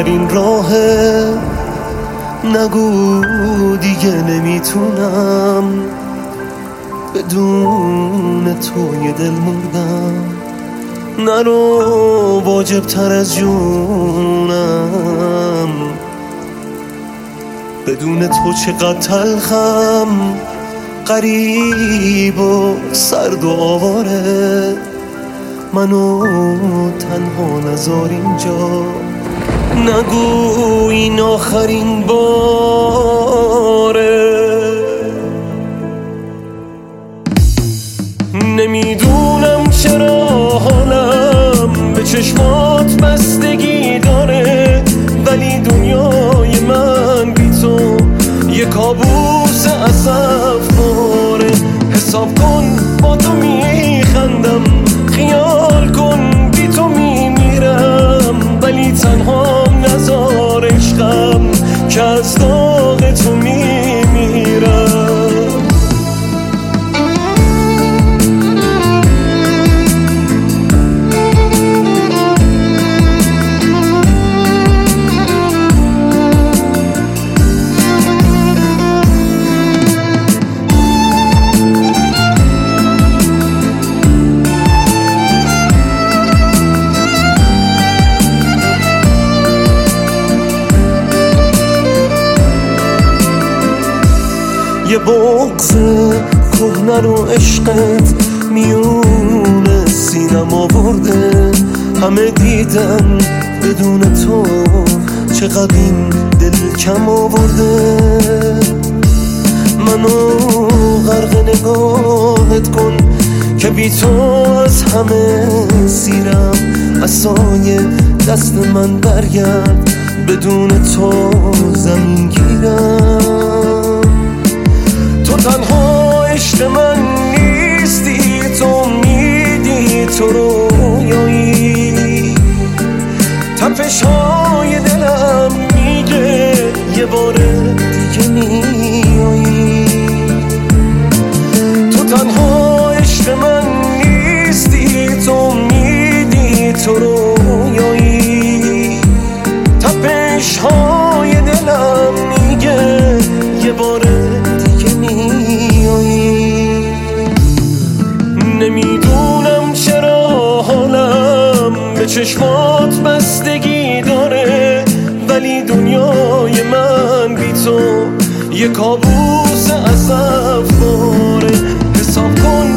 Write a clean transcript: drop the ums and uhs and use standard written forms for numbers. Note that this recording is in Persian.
آخرین راهه. نگو دیگه نمیتونم بدون تو یه دل مردم. نرو واجب تر از جونم، بدون تو چقدر تلخم، غریب و سرد و آواره. منو تنها نذار اینجا، نگو این آخرین باره. نمیدونم چرا حالم به چشمات بستگی داره، ولی دنیای من بی تو یه کابوس اسفباره. حساب کن با تو میخندم، خیال کن بی تو میمیرم، ولی تنها نذار عشقم که از داغ تو میمیرم. یه بغض کهنه رو عشقت میون سینم آورده. همه دیدن بدون تو چقدر این دل کم آورده. منو غرق نگاهت کن که بی تو از همه سیرم. عصای دست من برگرد، بدون تو زمین گیرم. تو تنها عشق من نیستی، تو میدی تو رویایی. تپش های دلم میگه یه بار دیگه میایی. تو تنها عشق من نیستی، تو میدی تو رویایی. تپش های دلم میگه یه بار نمیدونم چرا حالم به چشمات بستگی داره، ولی دنیای من بی تو یه کابوس اسفباره. حساب کن